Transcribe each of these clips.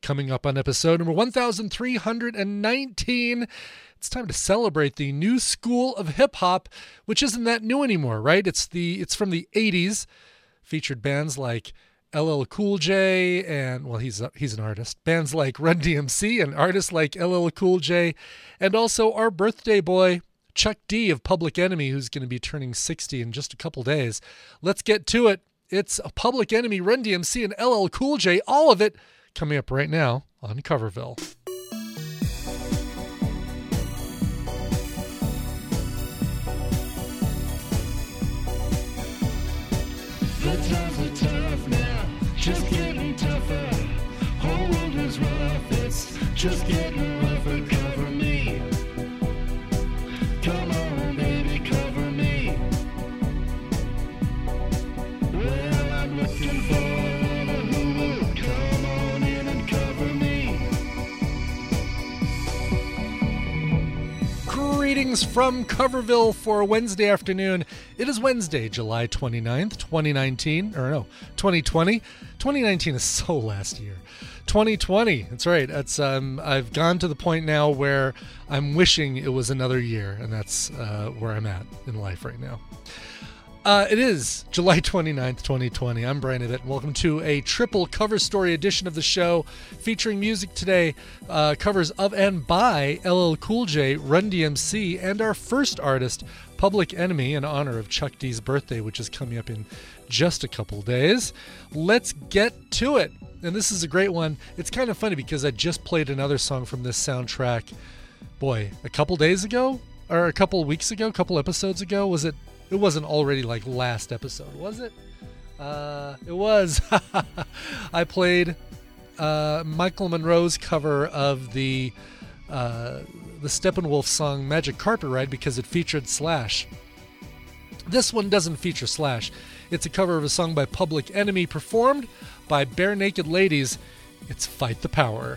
Coming up on episode number 1319, it's time to celebrate the new school of hip-hop, which isn't that new anymore, right? It's from the 80s, featured bands like LL Cool J and, well, he's an artist, bands like Run DMC and artists like LL Cool J, and also our birthday boy, Chuck D of Public Enemy, who's going to be turning 60 in just a couple days. Let's get to it. It's Public Enemy, Run DMC, and LL Cool J, all of it coming up right now on Coverville. The times are tough now, just getting tougher. Whole world is rough, it's just getting rougher. Cover me. Come on, baby, cover me. Well, I'm looking for another who will come on in and cover me. Greetings from Coverville for Wednesday afternoon. It is Wednesday, July 29th, 2019. Or no, 2020. 2019 is so last year. 2020. That's right. That's I've gone to the point now where I'm wishing it was another year, and that's where I'm at in life right now. It is July 29th, 2020. I'm Brian Ibbett. Welcome to a triple cover story edition of the show featuring music today, covers of and by LL Cool J, Run DMC, and our first artist, Public Enemy, in honor of Chuck D's birthday, which is coming up in just a couple days. Let's get to it. And this is a great one. It's kind of funny because I just played another song from this soundtrack, boy, a couple days ago? Or a couple weeks ago? A couple episodes ago? Was it? It wasn't already like last episode, was it? It was. I played Michael Monroe's cover of the Steppenwolf song Magic Carpet Ride because it featured Slash. This one doesn't feature Slash. It's a cover of a song by Public Enemy performed by Bare Naked Ladies. It's Fight the Power.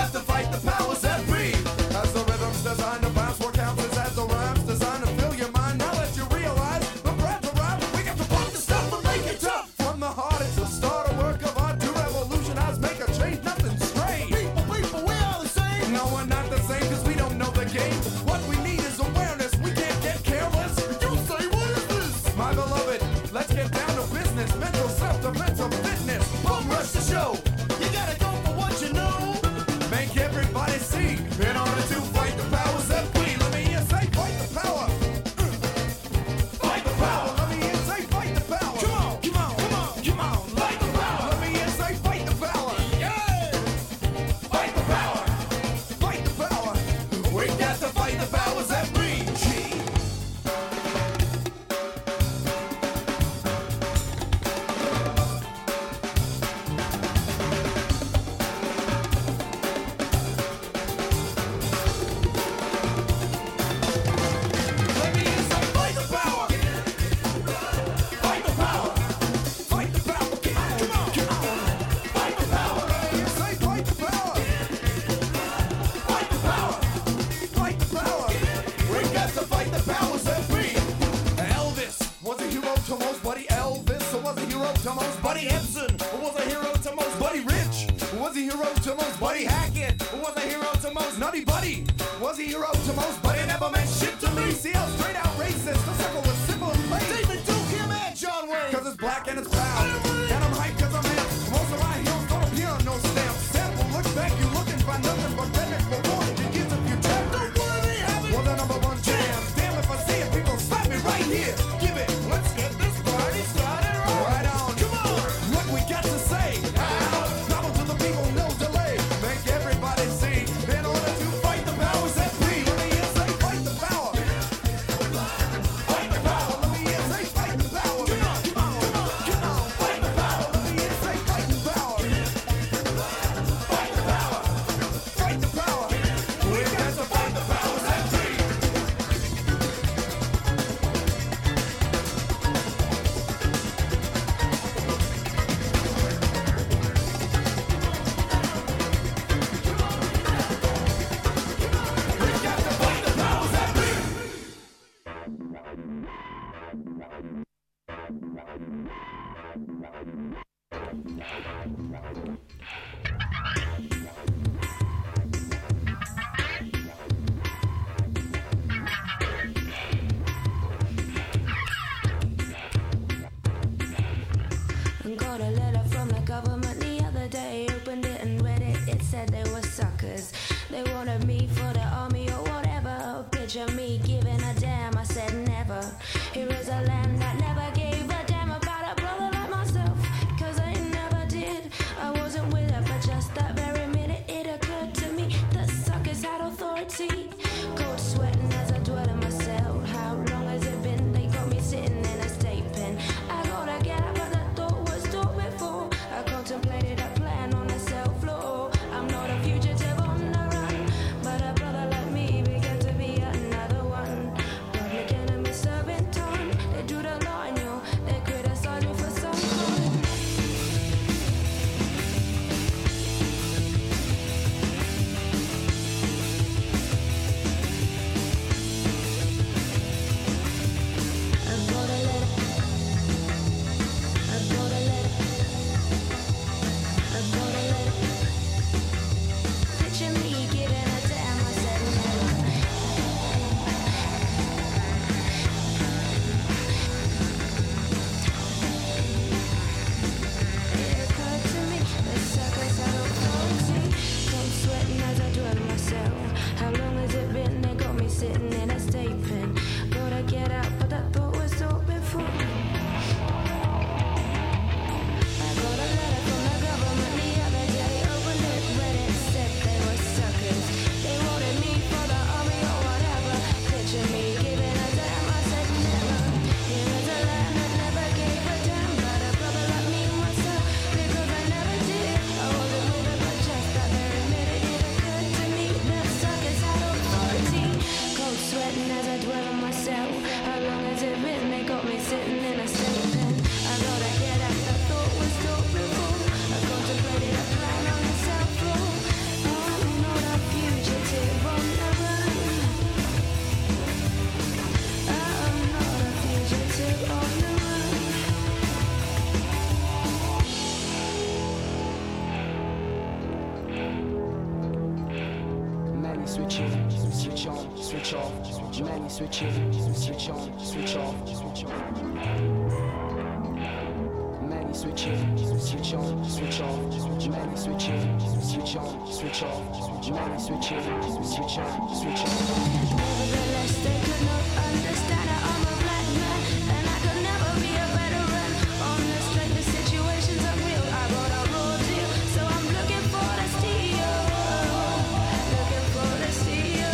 Designed to bounce, what counts is as the rhymes designed to fill your mind. Nutty Buddy was a hero to most, but he never meant shit to me. See, I was straight out racist. The circle was simple and plain. David Duke, him and John Wayne. Cause it's black and it's proud. And I'm hyped cause I'm him. Most of my heroes don't appear on no stamp. Sample, look back, you looking for nothing but rednecks for warning. You give a few taps. Don't worry, have it. Well, the number one jam. Damn if I see it, people stop me right here. Give it. Let's get this party started right on. Come on. What we got to say. Travel to the people, no delay. Make everybody see. In order to fight the powers that be. Let me hear say fight the power. Fight the power. Let me hear say fight the power. Come on, come on, come on, come on. Fight the power. Let me hear say fight the power. Fight the power. Fight the power. We got to fight the powers that be. We got to fight the powers that be. Got a letter from the government the other day. Opened it and read it. It said they were suckers. They wanted me for the army or whatever. Picture me giving a damn. I said never. Here is a land that never gave a damn about a brother like myself. Cause I never did. I wasn't with it, but just that very minute it occurred to me that suckers had authority. Cold sweating as I dwell in my cell. How long has it been? They got me sitting in a state pen. I gotta get up, but that thought was thought before. I contemplated a plan on the cell floor. I'm not a fugitive on the run, but a brother like me began to be another one. Public enemy serving time. They drew the line, yo. They criticize me for some crime. I've got a letter. I've got a letter. I've got a letter. Picture me giving a damn. I said never. It occurred to me that suckers had authority. Cold sweating as I dwell in my cell. How long has it been? They got me sitting in a state pen. Gotta get out, but that thought was thought before. I got a letter from the government the other day. Opened it, read it, said they were suckers. They wanted me for the army or whatever. Picture me giving a damn. I said never. Here is a land that never gave a damn about a brother like me myself. Because I never did. I wasn't with it, but just that very minute it occurred to me that suckers had authority. Cold sweating as I dwell on myself. How long has it been? They got me sitting in a state pen. I gotta get out. That thought was thought before. I contemplated a plan on the cell floor. I'm not a fugitive on the run. I'm not a fugitive on the run. Many switching, switch on, switch off. Many switching, switch on, switch off, switch on. Many switching, switch on, switch off. Many switching, switch on, switch off. Many switching, switch on, switch off. Nevertheless, they could not understand that I'm a black man, and I could never be a veteran. On the strength, the situations are real. I got a raw deal, so I'm looking for the steal. Looking for the steal.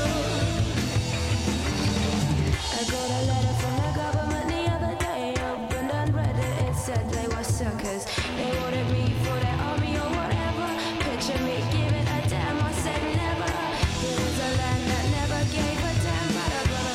I got a letter from the government the other day. Opened and read it. It said they were suckers. They wanted me for their army or whatever. Picture me giving a damn. I said never. Here is a land that never gave a damn about a brother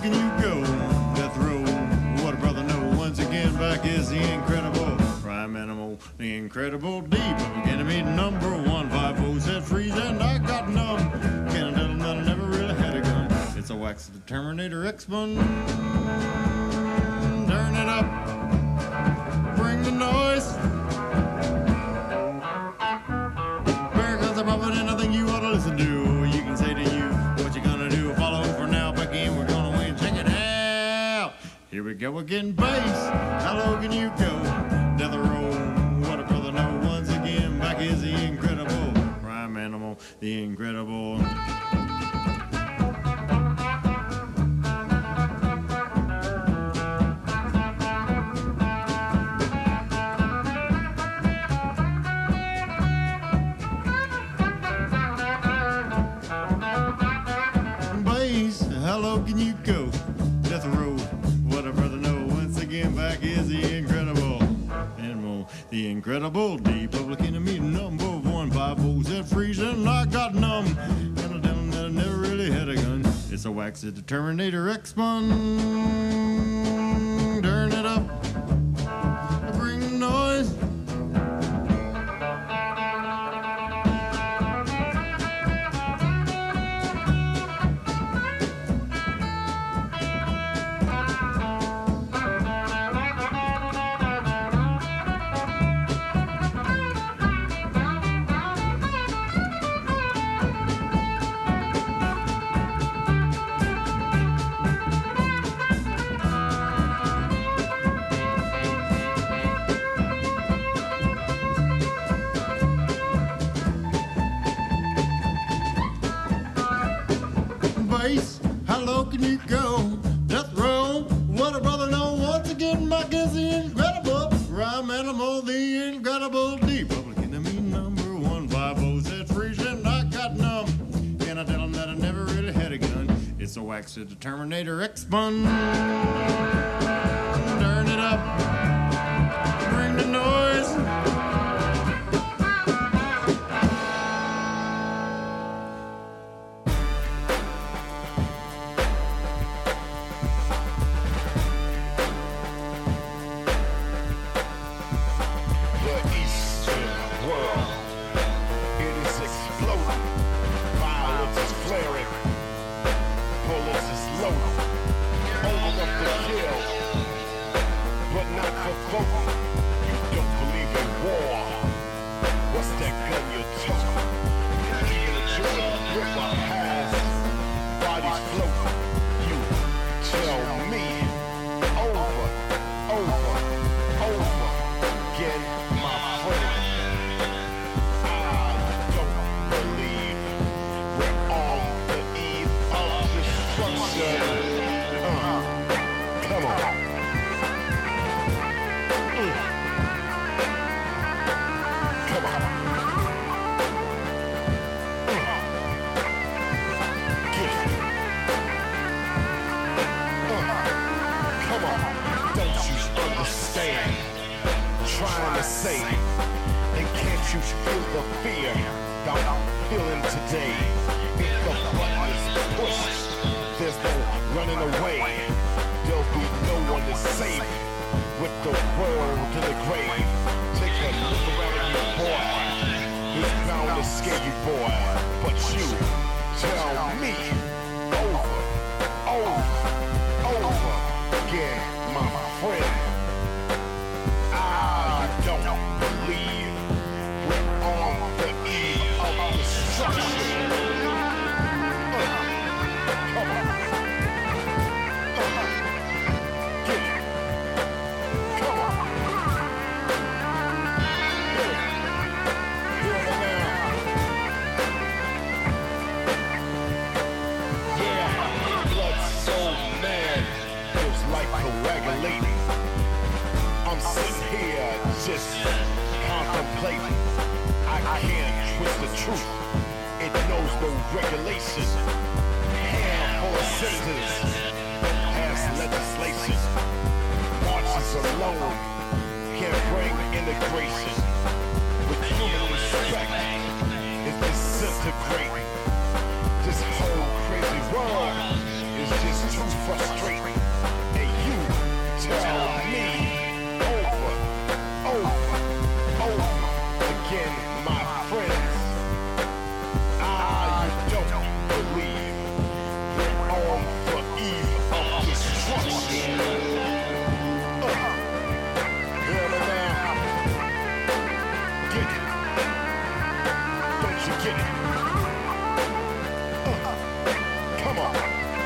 can you go? Death row, what a brother know. Once again, back is the incredible prime animal, the incredible deep. Enemy number 150 said freeze, and I got numb. Can't tell him that I never really had a gun. It's a wax of the Terminator X-Bun. Turn it up, bring the noise. Bear guns are popping, and I think you ought to listen to. You can say to you what you gonna do. Follow for now, back in, we're gonna win. Check it out. Here we go again, bass. How low can you go? Death row, what a brother know. Once again, back is the incredible prime animal, the incredible. Bass, how low can you go? Death row, what a brother know. Once again, back is the incredible animal, the incredible deep public enemy number 150 said freeze, and I got numb. And I tell him that I never really had a gun. It's a wax at the Terminator X-Bun. Turn it up, bring the noise. Bass, how low can you go? Death row, what a brother know. Once again, back is the incredible rhyme animal, the incredible deep public enemy number 150 said freeze, and I got numb. Can I tell him that I never really had a gun? It's a wax of the Terminator X-Bun. Turn it up, bring the noise. This whole crazy world is just too frustrate. And you tell me over again, my friends. You don't believe we're on the eve of destruction. Hear me now. Get it. Don't you get it? Come on.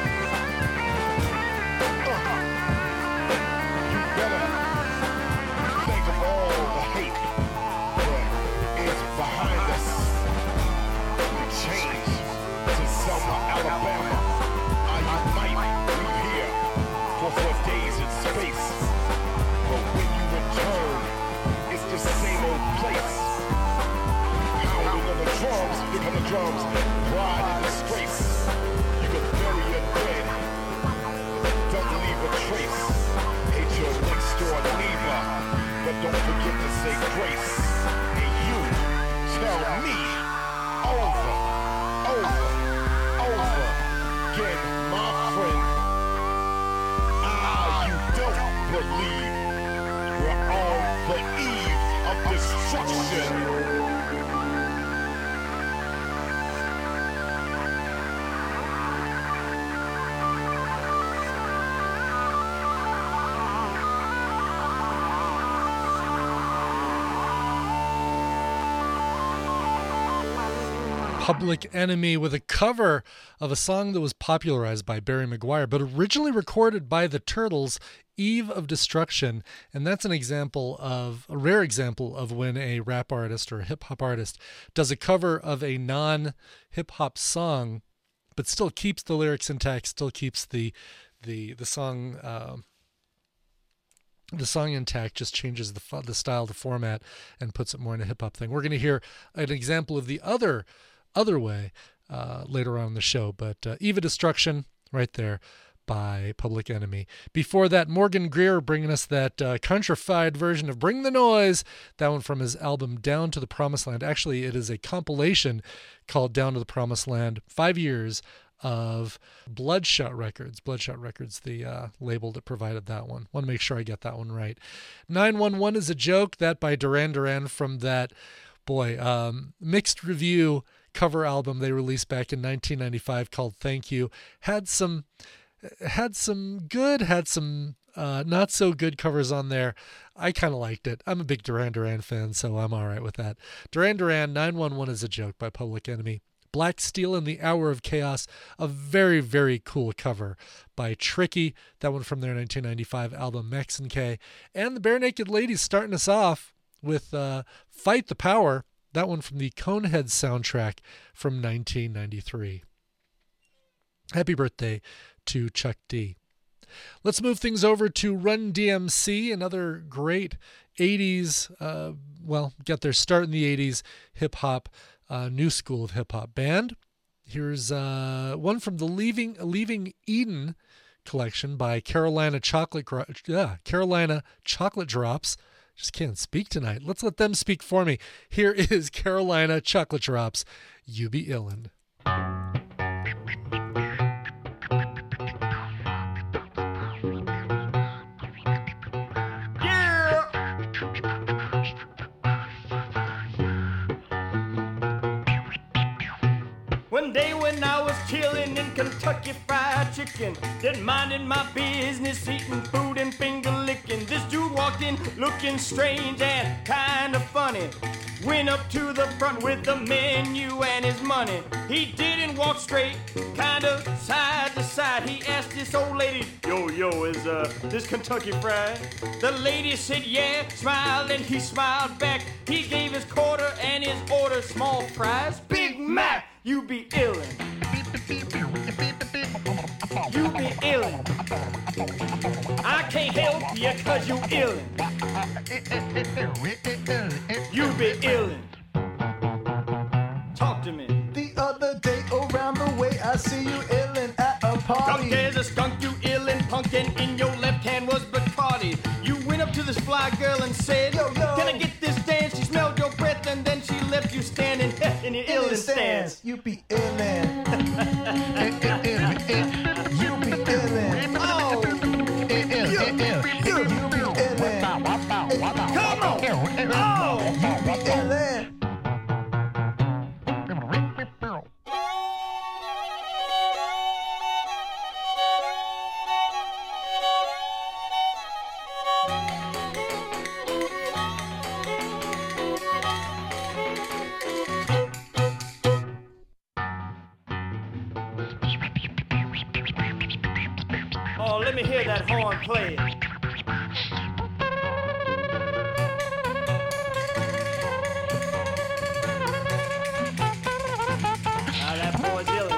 You better think of all the hate that is behind us. We change to Selma, Alabama. You might leave here for 4 days in space. But when you return, it's the same old place. Pounding on the drums, here come the drums. Pride and disgrace. You can bury your dead. Don't leave a trace. Hate your next door neighbor, but don't forget to say grace. And you tell me over again, my friend. You don't believe we're on the eve of destruction. Public Enemy with a cover of a song that was popularized by Barry McGuire, but originally recorded by the Turtles, Eve of Destruction. And that's a rare example of when a rap artist or a hip-hop artist does a cover of a non-hip-hop song, but still keeps the lyrics intact, still keeps the song intact, just changes the style, the format, and puts it more in a hip-hop thing. We're going to hear an example of the other way later on in the show, but Eve of Destruction right there by Public Enemy. Before that, Morgan Greer bringing us that countrified version of Bring the Noise, that one from his album Down to the Promised Land. Actually, it is a compilation called Down to the Promised Land, 5 years of Bloodshot Records. Bloodshot Records, the label that provided that one. Want to make sure I get that one right. 911 is a Joke, that by Duran Duran from that, mixed review cover album they released back in 1995 called Thank You. Had some good, had some not so good covers on there. I kind of liked it. I'm a big Duran Duran fan, so I'm all right with that. Duran Duran, 911 is a Joke by Public Enemy. Black Steel in the Hour of Chaos, a very, very cool cover by Tricky, that one from their 1995 album Max and K. And the Bare Naked Ladies starting us off with Fight the Power, that one from the Coneheads soundtrack from 1993. Happy birthday to Chuck D. Let's move things over to Run DMC, another great 80s, got their start in the 80s hip-hop, new school of hip-hop band. Here's one from the Leaving Eden collection by Carolina Chocolate Drops. Just can't speak tonight. Let's let them speak for me. Here is Carolina Chocolate Drops, You Be Illin'. One day when I was chillin' in Kentucky Fried Chicken, then minding my business, eating food and finger licking, this dude walked in looking strange and kind of funny. Went up to the front with the menu and his money. He didn't walk straight, kind of side to side. He asked this old lady, yo, is this Kentucky Fried? The lady said yeah, smiled and he smiled back. He gave his quarter and his order, small fries, Big Mac. You be illin'. You be illin'. I can't help you cause you illin'. You be illin'. Talk to me. The other day around the way I see you illin' at a party. There's a skunk you illin' punk and in your left hand was Bacardi. You went up to this fly girl and said, yo, can I get this dance? She smelled your breath and then she left you standing in your illin' stance. You be illin'. You be illin'. let me hear that horn play. Ah, that boy Dylan.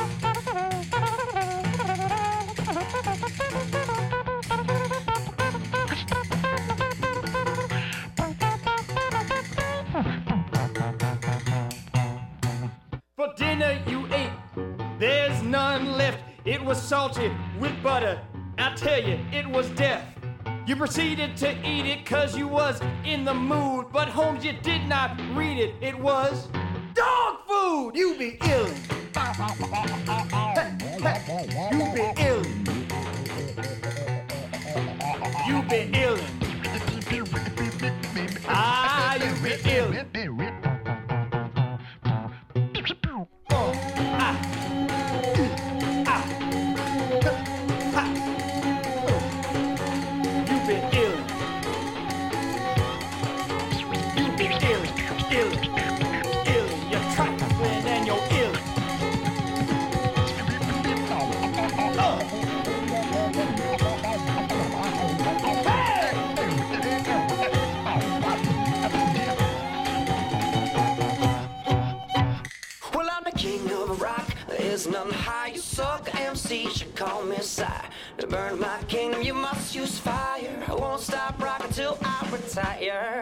For dinner you ate, there's none left. It was salty with butter. I tell you, it was death. You proceeded to eat it cause you was in the mood. But Holmes, you did not read it. It was dog food. You be ill. You be ill. You be ill. Ah, you be ill. There's none high, you suck MC, should call me sire. To burn my kingdom, you must use fire. I won't stop rocking till I retire.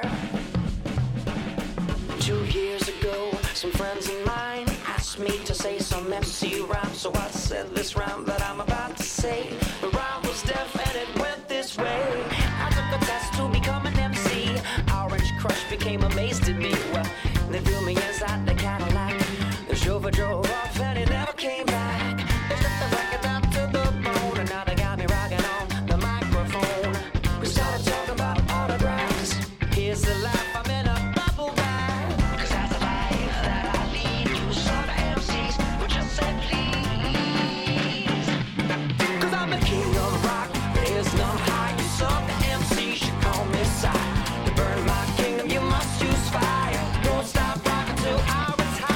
2 years ago, some friends of mine asked me to say some MC rhyme. So I said this rhyme that I'm about to say. The rhyme was deaf and it went this way. I took a test to become an MC. Orange Crush became amazed at me. Well, they threw me inside the Cadillac. The chauffeur drove off and he never came back. They stripped the record down to the bone, and now they got me rocking on the microphone. We started talking about autographs. Here's the life, I'm in a bubble bag. Cause that's the life that I lead. You sort of MCs would just say please. Cause I'm the king of rock. There is none high. You sort of MCs should call me sire. To burn my kingdom, you must use fire. Don't stop rocking till I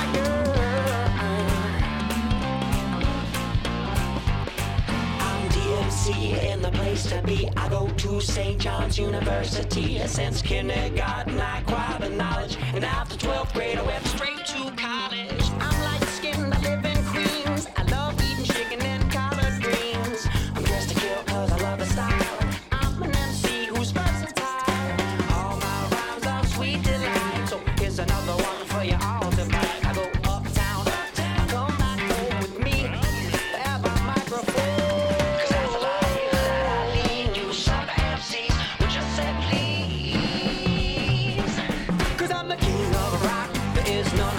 in the place to be. I go to St. John's University. Since kindergarten I acquired the knowledge, and after 12th grade I went straight to college. I'm light-skinned, I live in Queens. I love eating chicken and collard greens. I'm dressed to kill cause I love the style. I'm an MC who's versatile. All my rhymes are sweet delight. So here's another one for you all to buy. I go uptown, come back home with me. Have a microphone. Cause I'm the king of rock. There is none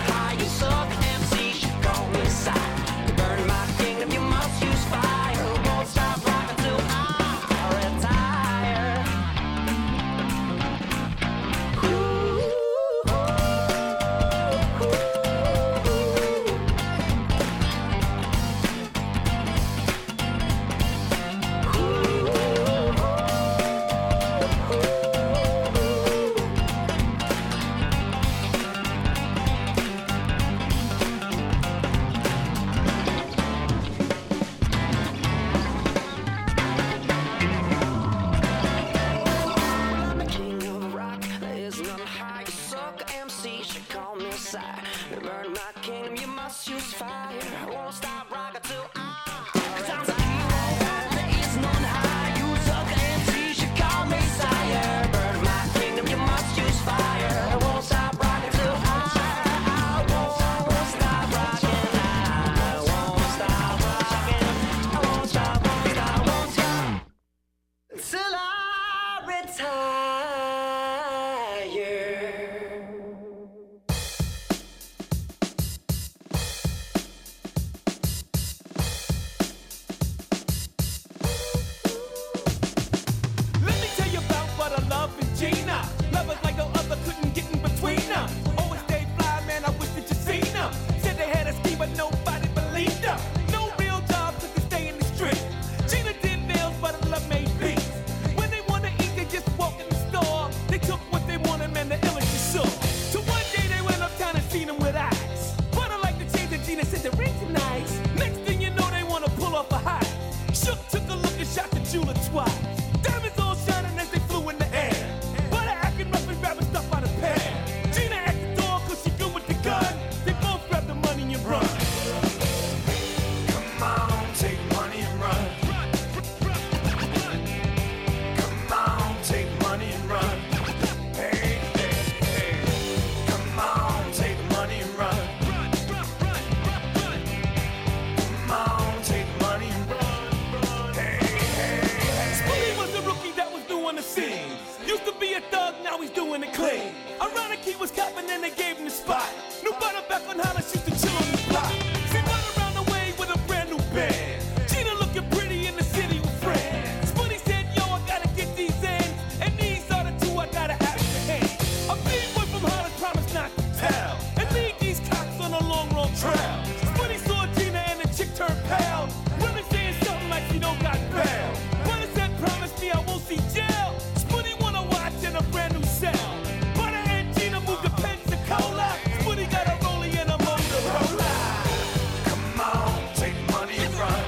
was copping and they gave him the spot. New butter back on how to shoot the chill on the block. See run around the way with a brand new band. Gina looking pretty in the city with friends. Spuddy said, yo, I gotta get these ends. And these are the two I gotta have in hand. A big boy from Holland promised not to tell. And lead these cocks on a long, long trail. Spuddy saw Gina and the chick turned pale. Women saying something like she don't got bail. Butter said, promise me I won't see jail. Spuddy wanna watch in a brand new cell. Butter and Gina moved to Pensacola. Spuddy got a rollie and a Motorola. Come on, take money and run.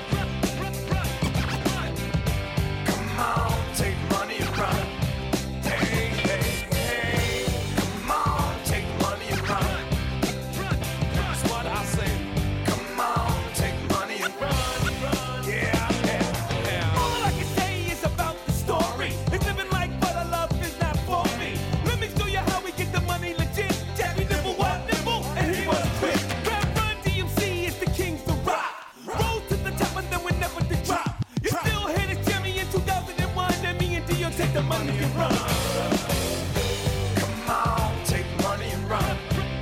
Come on, take money and run. Hey, hey, hey. Come on, take money and run. That's what I say. Come on, take money and run. Yeah, yeah, yeah. All I can say is about the story. It's living like butter love is not for me. Let me show you how we get the money legit. Jabby nibble, what nibble, and he was quick. Rap Run DMC is the kings to rock. Rose to the top and then we never to drop. You still hear this Jimmy in 2001, and me and Dio take the money and run. Come on, take money and run.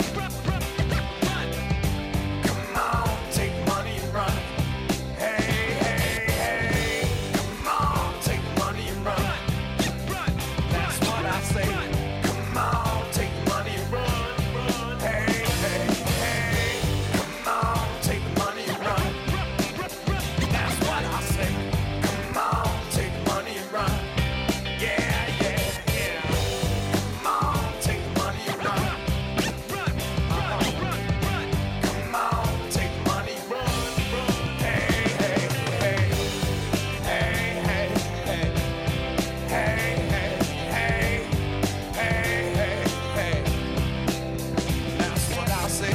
Come on, take money and run. Hey, hey, hey. Come on, take money and run. That's what I say. Come on, take money and run. Hey, hey, hey. Come on, take money and run. That's what I say. Come on, take money and run. Yeah, yeah, yeah. Come on, take money and run. Come on, take money and run. Hey, hey, hey. Hey, hey, hey. Hey, hey, hey. Hey, hey, hey. That's what I say.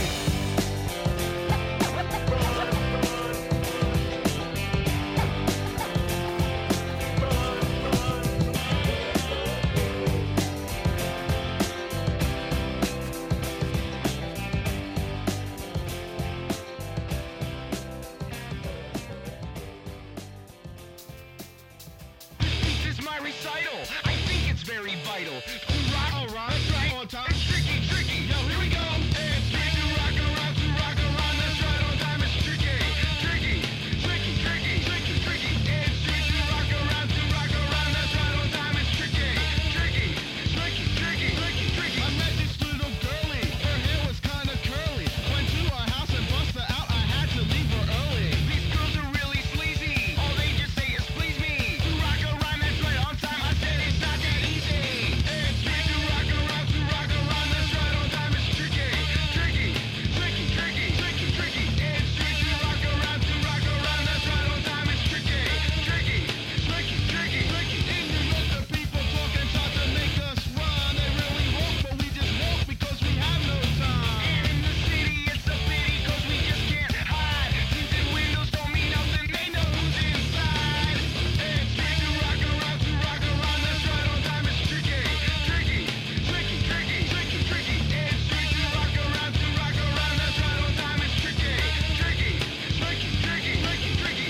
This is my recital. I think it's very vital. To rock, all right, right on time. It's tricky, tricky. Yo, here we go. It's tricky to rock around, to rock around. That's right on time. It's tricky, tricky, tricky, tricky, tricky, tricky. It's tricky to rock around, to rock around. That's right on time. It's tricky, tricky, tricky, tricky, tricky, tricky. I met this little girlie. Her hair was kind of curly. Went to her house and bust her out. I had to leave her early. These girls are really sleazy. All they just say is please me. To rock around, that's right on time. I said it's not that easy. It's tricky to rock around, to rock around. That's right on time. It's tricky, tricky, tricky, tricky, tricky, tricky. It's tricky to rock around, to rock around. That's right on time. It's tricky, tricky, tricky, tricky, tricky. In New York, the people talk and try to make us run. They really walk, but we just walk because we have no time. And in the city, it's a pity 'cause we just can't hide. Tinted windows don't mean nothing. They know who's inside. It's tricky to rock around, to rock around. That's right on time. It's tricky, tricky, tricky, tricky, tricky, tricky. It's tricky to rock around, to rock around. That's right on time. It's tricky, tricky, tricky, tricky, tricky, tricky.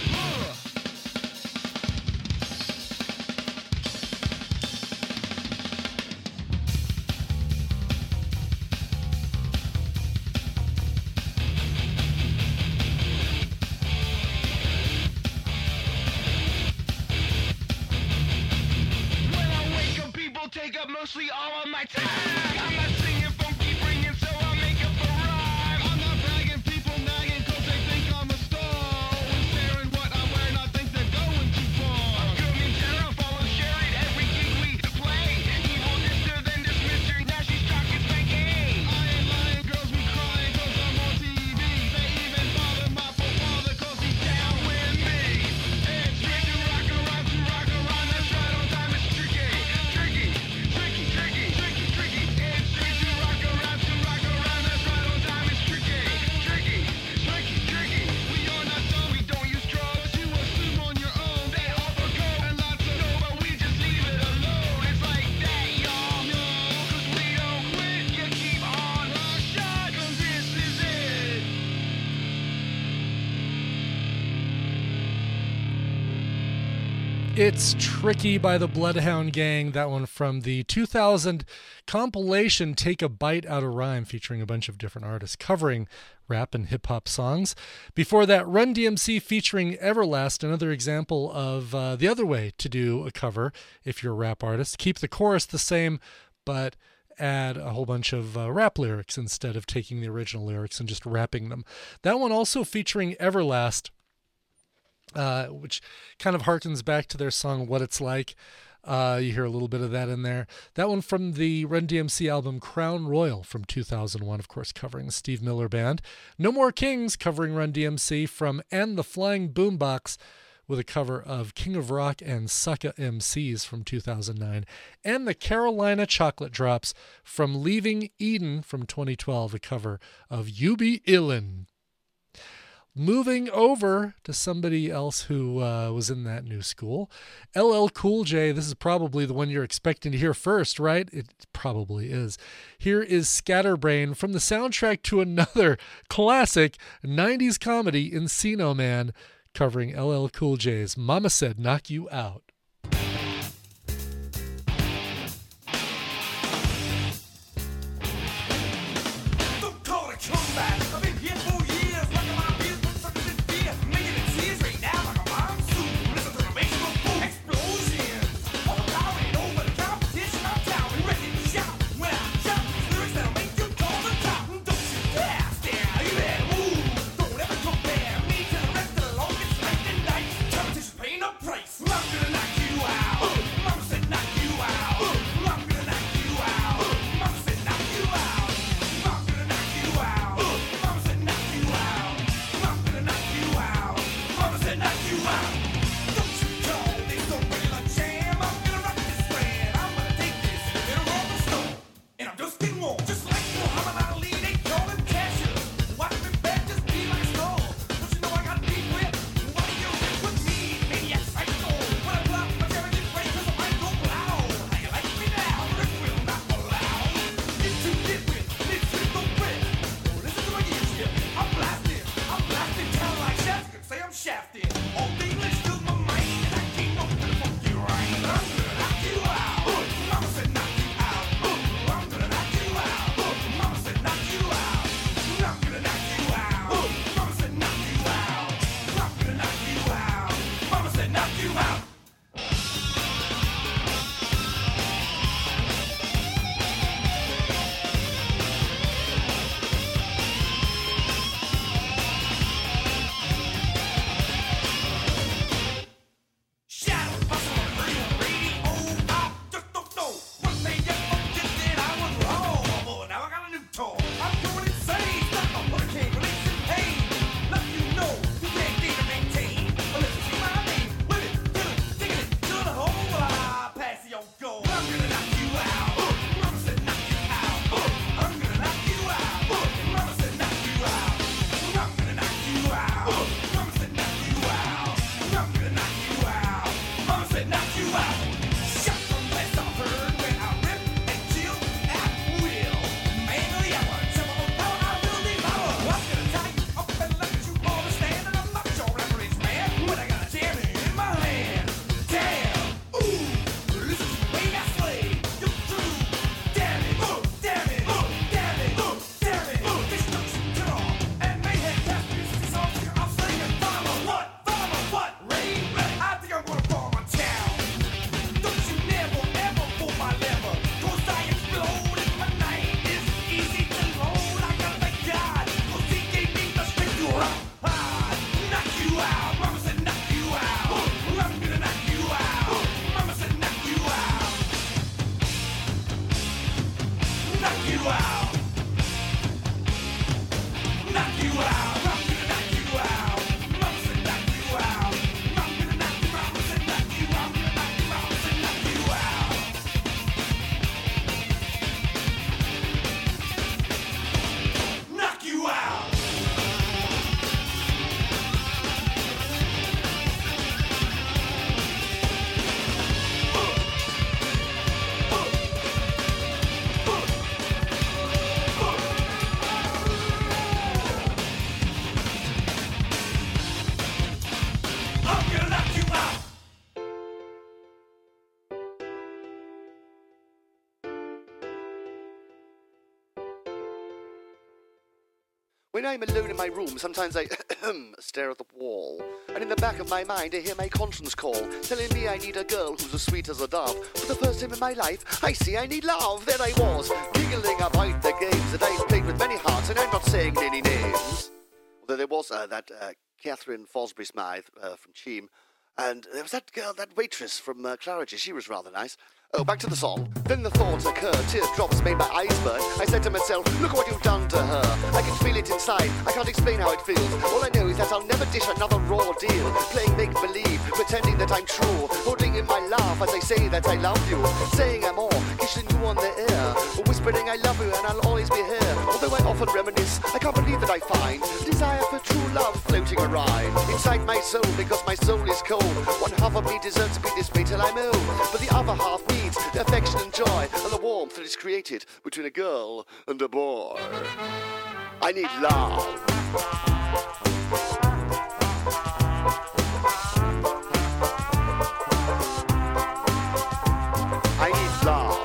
When I wake up, people take up mostly all of my time. I'm not singing funky, bringing, so I make up a rhyme. I'm not bragging, people nagging 'cause they think I'm a star. Always staring what I wear, and I think they're going too far. Girl named Sarah follows Sherry at every gig we play. Evil sister, then dismissed her, now she's talking spank. Hey, I ain't lying, girls be crying 'cause I'm on TV. They even bother my poor father 'cause he's down with me. It's tricky to rock around, to rock around. That's right on time. It's tricky, tricky, tricky, tricky, tricky, tricky. It's Tricky by the Bloodhound Gang, that one from the 2000 compilation Take a Bite Out of Rhyme, featuring a bunch of different artists covering rap and hip-hop songs. Before that, Run DMC featuring Everlast, another example of the other way to do a cover if you're a rap artist. Keep the chorus the same, but add a whole bunch of rap lyrics instead of taking the original lyrics and just rapping them. That one also featuring Everlast, which kind of harkens back to their song What It's Like. You hear a little bit of that in there. That one from the Run DMC album Crown Royal from 2001, of course, covering the Steve Miller Band. No More Kings covering Run DMC from And the Flying Boombox with a cover of King of Rock and Sucka MCs from 2009. And the Carolina Chocolate Drops from Leaving Eden from 2012, a cover of You Be Illin'. Moving over to somebody else who was in that new school, LL Cool J. This is probably the one you're expecting to hear first, right? It probably is. Here is Scatterbrain from the soundtrack to another classic 90s comedy, Encino Man, covering LL Cool J's Mama Said Knock You Out. Don't call it a comeback. I've been here for years, like my business, sucking in fear, making it tears right now like a bomb suit. Listen to the bass go boom, explosions. Overpowering over the competition, I'm down and ready to shout. When I shout these lyrics that'll make you call the top. Don't you dare stare, you better move. Don't ever compare me to the rest of the longest night and night. Competition paying a price. I'm gonna knock you out. Mama said knock you out. I'm gonna knock you out. Mama said knock you out. I'm gonna knock you out. Mama said knock you out. I'm gonna knock you out. Mama said knock you out. Don't you know this a regular jam? I'm gonna rock this brand. I'm gonna take this in the middle of the store. And I'm just getting warm. Just like Muhammad Ali, they call him Cassius. Watch me back, just be like a skull. Don't you know I got deep grip? Why do you rip with me? Maniac psycho. When I drop my charity break, cause I might go loud. How you like me now? Rick will not allow. Get to get with, it's to the whip. Oh, listen to my ears here. I'm blasting down like chefs. Could say I'm shafted. All English fills my mind, and I can't know the funky rhyme. I'm gonna knock you out. Mama said knock you out. I'm gonna knock you out. Mama said knock you out. I'm gonna knock you out. Mama said knock you out. I'm gonna knock you out. Mama said knock you out. When I'm alone in my room, sometimes I stare at the wall. And in the back of my mind, I hear my conscience call, telling me I need a girl who's as sweet as a dove. For the first time in my life, I see I need love. There I was, giggling about the games that I'd played with many hearts, and I'm not saying any names. Although there was that Catherine Fosbury Smythe from Cheam, and there was that girl, that waitress from Claridge's. She was rather nice. Oh, back to the song. Then the thoughts occurred, teardrops made my eyes burn. I said to myself, look what you've done to her. I can feel it inside, I can't explain how it feels. All I know is that I'll never dish another raw deal. Playing make-believe, pretending that I'm true. Holding in my laugh as I say that I love you. Saying I'm more, kissing you on the ear. Whispering I love you and I'll always be here. Although I often reminisce, I can't believe that I find desire for true love floating around inside my soul, because my soul is cold. One half of me deserves to be this way till I'm old, but the other half needs the affection and joy and the warmth that is created between a girl and a boy. I need love. I need love.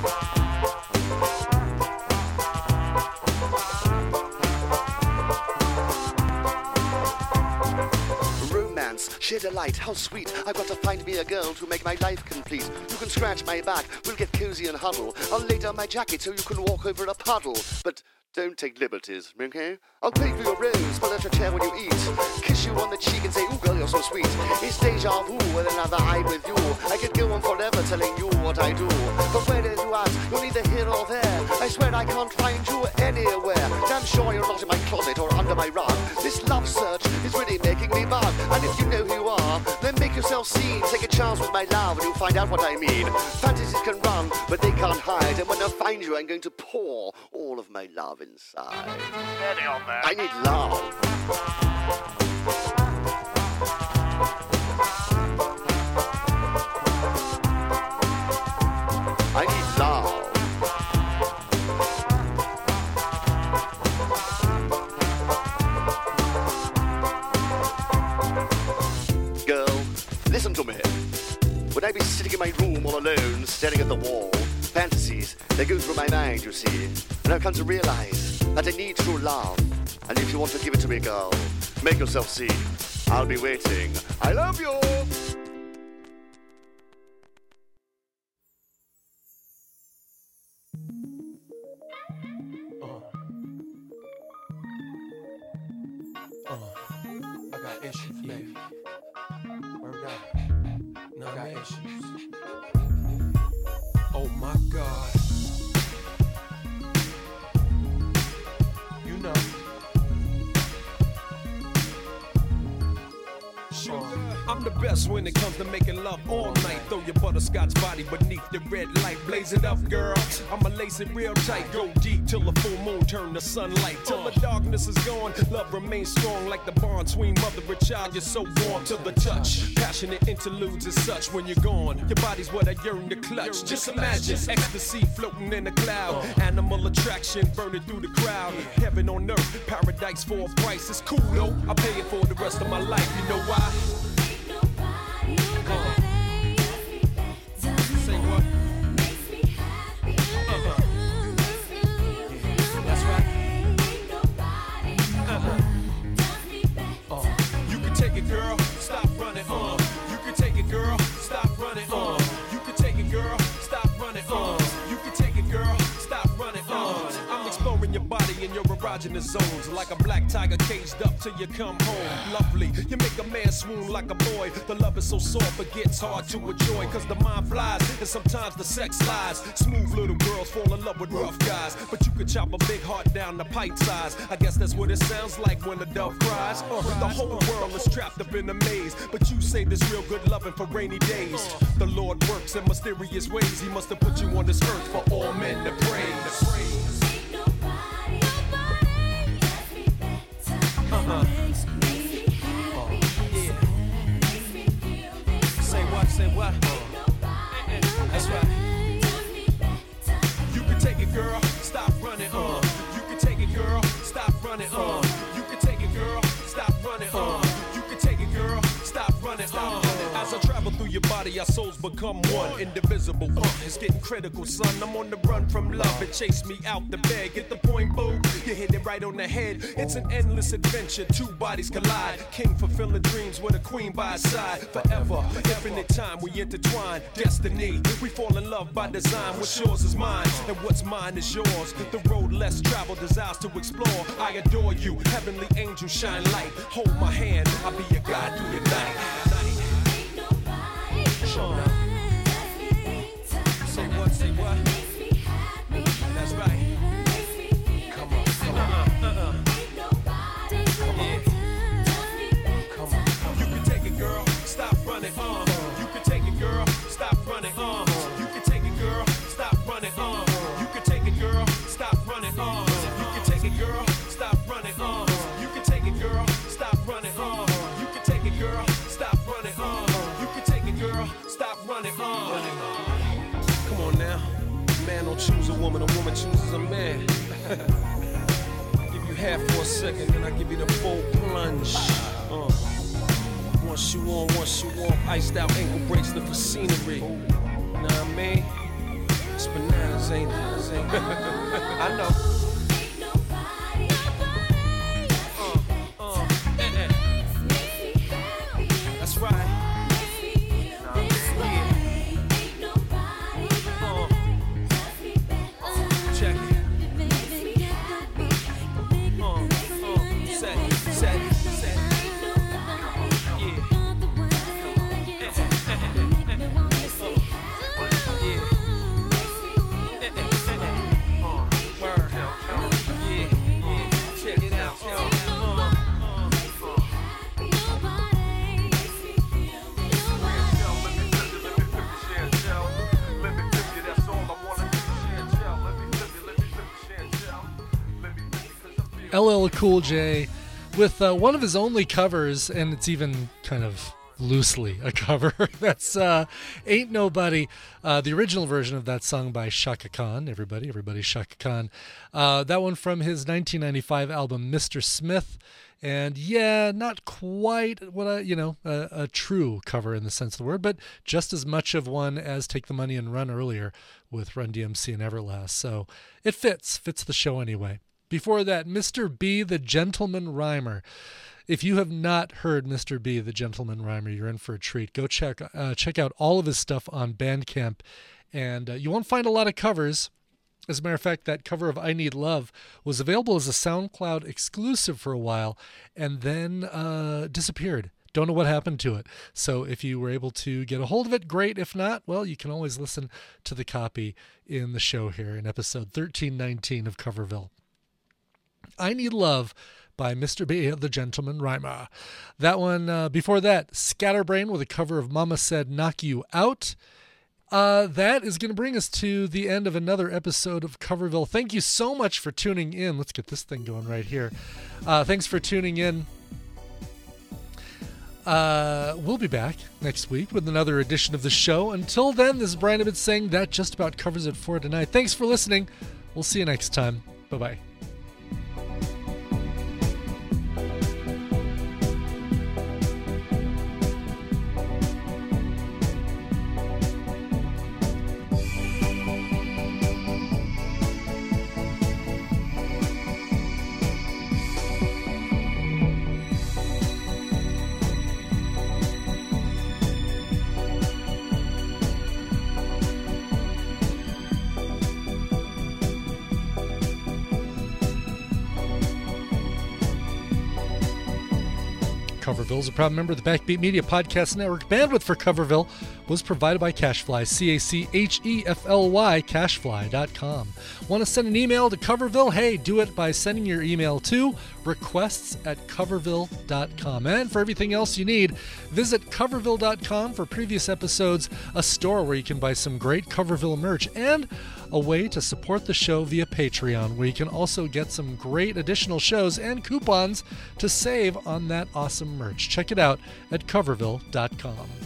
Shed a light, how sweet. I've got to find me a girl to make my life complete. You can scratch my back, we'll get cozy and huddle. I'll lay down my jacket so you can walk over a puddle. But don't take liberties, okay? I'll pay for your rose, pull out your chair when you eat. Kiss you on the cheek and say, ooh girl, you're so sweet. It's deja vu with another eye with you. I could go on forever telling you what I do. But where did you ask? You're neither here or there. I swear I can't find you anywhere. Damn sure you're not in my closet or under my rug. This love search is really making me bug. And if you know who you are, then make yourself seen. Take a chance with my love and you'll find out what I mean. Fantasies can run, but they can't hide. And when I find you, I'm going to pour all of my love inside. Steady on that. I need love. I need love. Girl, listen to me. Would I be sitting in my room all alone, staring at the wall? Fantasies, they go through my mind, you see. And I've come to realize that I need true love. And if you want to give it to me, girl, make yourself see. I'll be waiting. I love you! I got issues, baby. Word up. No, I got issues. Oh my God. You know. Sure. I'm the best when it comes to making love all night. Throw your butterscotch body beneath the red light. Blaze it up, girl. I'ma lace it real tight. Go deep till the full moon turn to sunlight. Till the darkness is gone, love remains strong. Like the bond between mother and child. You're so warm to the touch. Passionate interludes and such when you're gone. Your body's what I yearn to clutch. Just imagine ecstasy floating in a cloud. Animal attraction burning through the crowd. Heaven on earth, paradise for a price. It's cool though, I'll pay it for the rest of my life. You know why? Say what? That's right. You can take it, girl. Stop running. You can take it, girl. Stop running. You can take it, girl. Stop running. You can take it, girl. Stop running. I'm exploring your body and your erogenous zones. Like a black tiger caged up till you come home. Lovely, you make a man swoon like a boy. The love is so soft it gets hard to enjoy. Cause the mind flies and sometimes the sex lies. Smooth little girls fall in love with rough guys. But you could chop a big heart down to pint size. I guess that's what it sounds like when a dove cries. The whole world is trapped up in a maze. But you say this real good loving for rainy days. The Lord works in mysterious ways. He must have put you on this earth for all men to praise. Say what? That's right. You can take it, girl. Stop running. You can take it, girl. Stop running. You can take it, girl. Stop running. You can take it, girl. Stop running. I As I travel through your body, our souls become one, indivisible. It's getting critical, son. I'm on the run from love. It chased me out the bed. Get the point, boo? You hit it right on the head. It's an endless adventure. Two bodies collide. King fulfilling dreams with a queen by his side. Forever, infinite time, we intertwine. Destiny, we fall in love by design. What's yours is mine, and what's mine is yours. The road less traveled, desires to explore. I adore you, heavenly angel, shine light. Hold my hand, I'll be your guide through your night. So what, say what? That's right. Come on, come on. Come on. You can take it, girl. Stop running. You can take it, girl. Stop running. You can take it, girl. Stop running. You can take it, girl. Stop running. You can take it, girl. Stop running. You can take it, girl. Stop running. You can take it, girl. Stop running. You can take it, girl. Stop running. Come on now. Man don't choose a woman chooses a man. Give you half for a second, then I give you the full plunge. Once you on, once you off, iced out ankle bracelet for scenery. Know what I mean? It's bananas, ain't it? I know. That's right. Check it. LL Cool J with one of his only covers, and it's even kind of loosely a cover. That's Ain't Nobody, the original version of that song by Chaka Khan. Everybody Chaka Khan. That one from his 1995 album Mr. Smith. And yeah, not quite what a true cover in the sense of the word, but just as much of one as Take the Money and Run earlier with Run DMC and Everlast. So it fits the show anyway. Before that, Mr. B, the Gentleman Rhymer. If you have not heard Mr. B, the Gentleman Rhymer, you're in for a treat. Go check out all of his stuff on Bandcamp, and you won't find a lot of covers. As a matter of fact, that cover of I Need Love was available as a SoundCloud exclusive for a while, and then disappeared. Don't know what happened to it. So if you were able to get a hold of it, great. If not, well, you can always listen to the copy in the show here in episode 1319 of Coverville. I Need Love by Mr. B, the Gentleman Rhymer. That one, before that, Scatterbrain with a cover of Mama Said Knock You Out. That is going to bring us to the end of another episode of Coverville. Thank you so much for tuning in. Let's get this thing going right here. Thanks for tuning in. We'll be back next week with another edition of the show. Until then, this is Brian Ibbett saying that just about covers it for tonight. Thanks for listening. We'll see you next time. Bye-bye. Coverville is a proud member of the Backbeat Media Podcast Network. Bandwidth for Coverville was provided by Cashfly, CACHEFLY, cashfly.com. Want to send an email to Coverville? Hey, do it by sending your email to requests@coverville.com. And for everything else you need, visit coverville.com for previous episodes, a store where you can buy some great Coverville merch, and a way to support the show via Patreon, where you can also get some great additional shows and coupons to save on that awesome merch. Check it out at coverville.com.